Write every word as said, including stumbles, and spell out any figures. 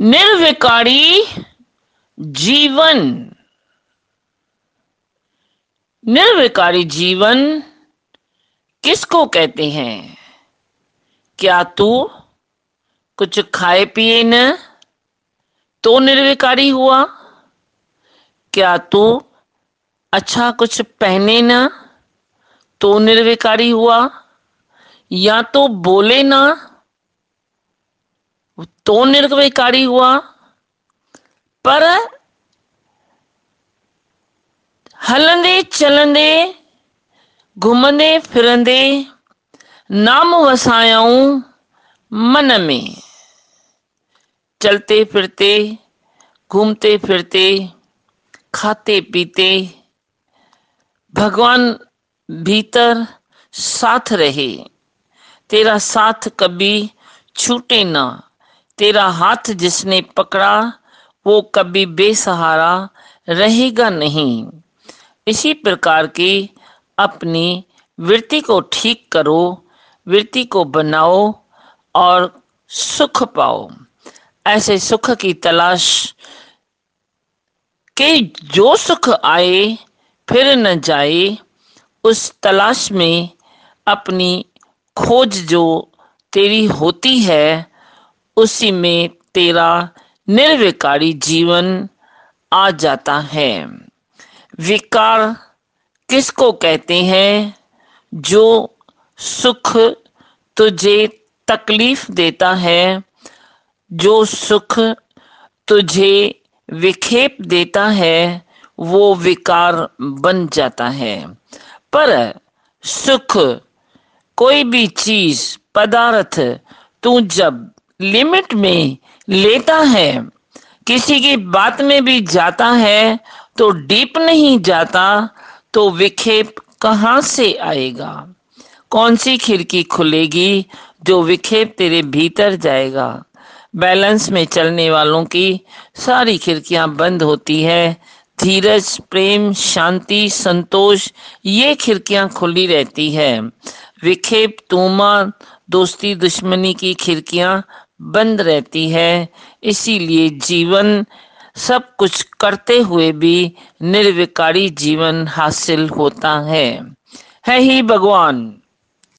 निर्विकारी जीवन। निर्विकारी जीवन किसको कहते हैं? क्या तू कुछ खाए पिए न तो निर्विकारी हुआ? क्या तू अच्छा कुछ पहने ना तो निर्विकारी हुआ? या तो बोले ना तो निर्विकारी हुआ? पर हलंदे चलंदे घुमंदे फिरंदे नाम वसायूं मन में। चलते फिरते घूमते फिरते खाते पीते भगवान भीतर साथ रहे। तेरा साथ कभी छूटे ना। तेरा हाथ जिसने पकड़ा वो कभी बेसहारा रहेगा नहीं। इसी प्रकार की अपनी वृत्ति को ठीक करो, वृत्ति को बनाओ और सुख पाओ। ऐसे सुख की तलाश के जो सुख आए फिर न जाए, उस तलाश में अपनी खोज जो तेरी होती है उसी में तेरा निर्विकारी जीवन आ जाता है। विकार किसको कहते हैं? जो सुख तुझे तकलीफ देता है, जो सुख तुझे विक्षेप देता है, वो विकार बन जाता है। पर सुख कोई भी चीज पदार्थ तू जब लिमिट में लेता है, किसी की बात में भी जाता है तो डीप नहीं जाता, तो विक्षेप कहां से आएगा? कौन सी खिड़की खुलेगी जो विक्षेप तेरे भीतर जाएगा? बैलेंस में चलने वालों की सारी खिड़कियां बंद होती है। धीरज, प्रेम, शांति, संतोष, ये खिड़कियां खुली रहती है। विक्षेप, तूमा, दोस्ती, दुश्मनी की खिड़कियां बंद रहती है। इसीलिए जीवन सब कुछ करते हुए भी निर्विकारी जीवन हासिल होता है। है ही भगवान।